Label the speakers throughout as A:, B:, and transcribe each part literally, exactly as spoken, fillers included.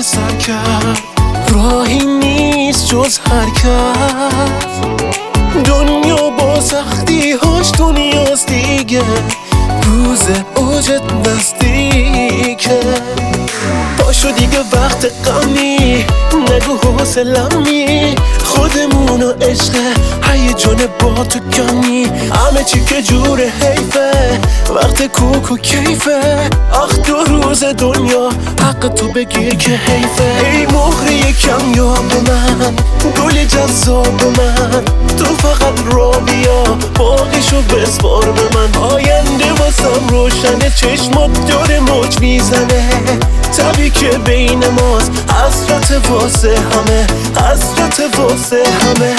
A: سر کرد، راهی نیست جز حرکت. دنیا با سختی هاش دنیاست دیگه، روز اوجت نزدیکه. پاشو دیگه وقت غمی، نگو حوصله‌می، خودمون و عشق هیجان با تو کمی. همه چی که جور حیفه، وقت کوک و کیفه. آخ دو روز دنیا حق تو بگیر که حیفه. ای مهری کمیاب من، گل جذاب من، تو فقط را بیا، باقیشو بسپار به من. آینده واسم روشنه، چشمات داره موج میزنه. تبی که بین ماست، حسرت واسه همه، حسرت واسه همه.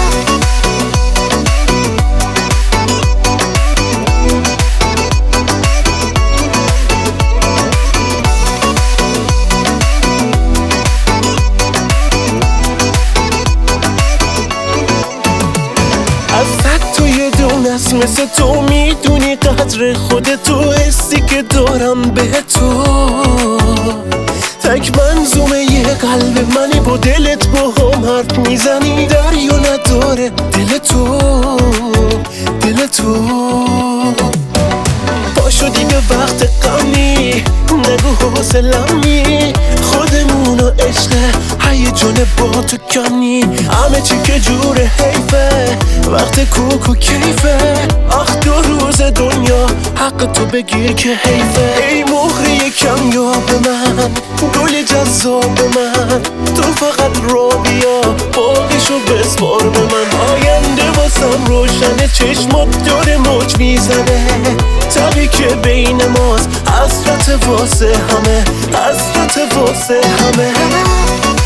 A: ازت تو یه دونست، مثل تو میدونی قدر خودتو، حسی که دارم به تو. تک منظومه یه قلب منی، با دلت با هم حرف میزنی. دریا نداره دل تو، دل تو. پاشو دیگه وقت غمی، نگو حوصله‌می، خودمون و عشق هیجان با تو کمی. همه چی که جور حیفه، وقت کوک و کیفه. آخ دو روز دنیا حق تو بگیر که حیفه. ای مهری کمیاب من، گل جذاب من، تو فقط را بیا، باقیشو بسپار به من. آینده واسم روشنه، چشمات داره موج میزنه. تبی که بین ماست، حسرت واسه همه، حسرت واسه همه.